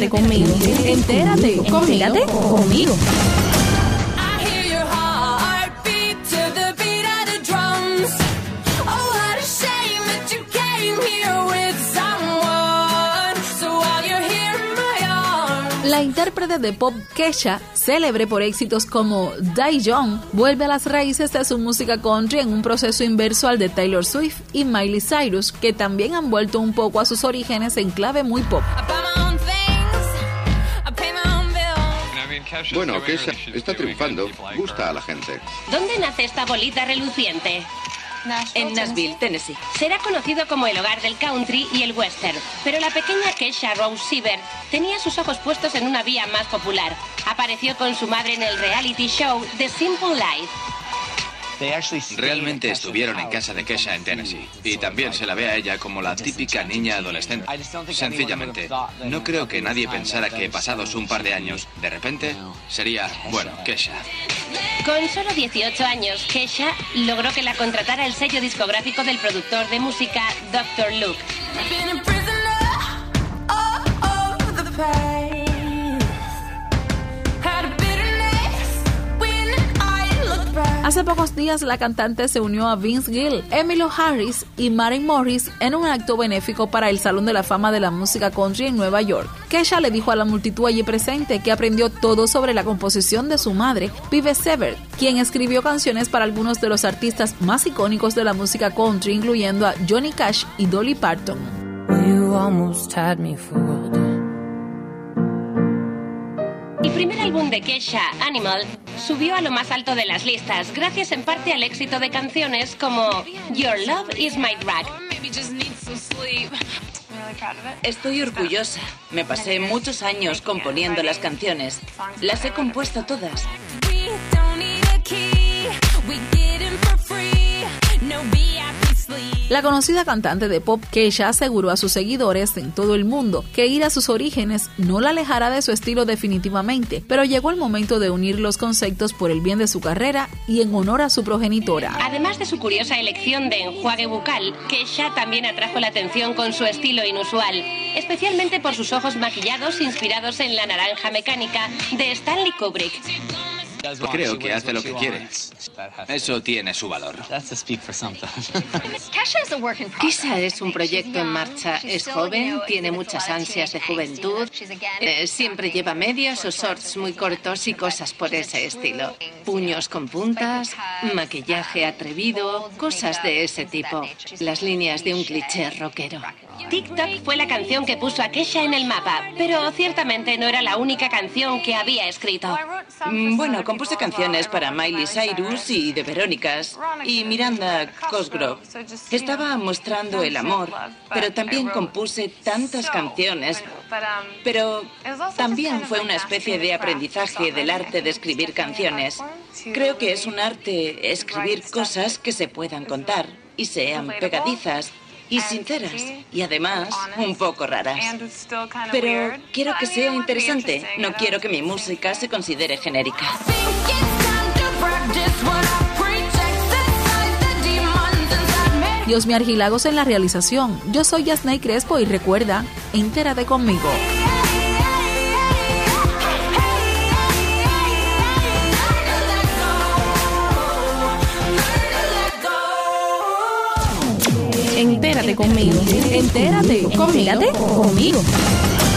Entérate conmigo. Entérate conmigo. La intérprete de pop Kesha, célebre por éxitos como Die Young, vuelve a las raíces de su música country en un proceso inverso al de Taylor Swift y Miley Cyrus, que también han vuelto un poco a sus orígenes en clave muy pop. Bueno, Kesha está triunfando, gusta a la gente. ¿Dónde nace esta bolita reluciente? En Nashville, Tennessee. Será conocido como el hogar del country y el western, pero la pequeña Kesha Rose Siebert tenía sus ojos puestos en una vía más popular. Apareció con su madre en el reality show The Simple Life. Realmente estuvieron en casa de Kesha en Tennessee y también se la ve a ella como la típica niña adolescente. Sencillamente, no creo que nadie pensara que pasados un par de años, de repente, sería, bueno, Kesha. Con solo 18 años, Kesha logró que la contratara el sello discográfico del productor de música Dr. Luke. Hace pocos días la cantante se unió a Vince Gill, Emmylou Harris y Maren Morris en un acto benéfico para el Salón de la Fama de la Música Country en Nueva York. Kesha le dijo a la multitud allí presente que aprendió todo sobre la composición de su madre, Vive Siebert, quien escribió canciones para algunos de los artistas más icónicos de la música country, incluyendo a Johnny Cash y Dolly Parton. You almost had me fooled. El primer álbum de Kesha, Animal, subió a lo más alto de las listas, gracias en parte al éxito de canciones como Your Love Is My Drug. Estoy orgullosa. Me pasé muchos años componiendo las canciones. Las he compuesto todas. La conocida cantante de pop Kesha aseguró a sus seguidores en todo el mundo que ir a sus orígenes no la alejará de su estilo definitivamente, pero llegó el momento de unir los conceptos por el bien de su carrera y en honor a su progenitora. Además de su curiosa elección de enjuague bucal, Kesha también atrajo la atención con su estilo inusual, especialmente por sus ojos maquillados inspirados en La naranja mecánica de Stanley Kubrick. Creo que hace lo que quiere. Eso tiene su valor. Kesha es un proyecto en marcha. Es joven, tiene muchas ansias de juventud. Siempre lleva medias o shorts muy cortos y cosas por ese estilo. Puños con puntas, maquillaje atrevido, cosas de ese tipo. Las líneas de un cliché rockero. TikTok fue la canción que puso a Kesha en el mapa, pero ciertamente no era la única canción que había escrito. Bueno, compuse canciones para Miley Cyrus y The Verónicas y Miranda Cosgrove. Estaba mostrando el amor, pero también compuse tantas canciones. Pero también fue una especie de aprendizaje del arte de escribir canciones. Creo que es un arte escribir cosas que se puedan contar y sean pegadizas y sinceras, y además un poco raras. Pero quiero que sea interesante, no quiero que mi música se considere genérica. Diosmi Argilagos en la realización. Yo soy Yasnay Crespo y recuerda, entérate conmigo. Entérate conmigo. Entérate conmigo.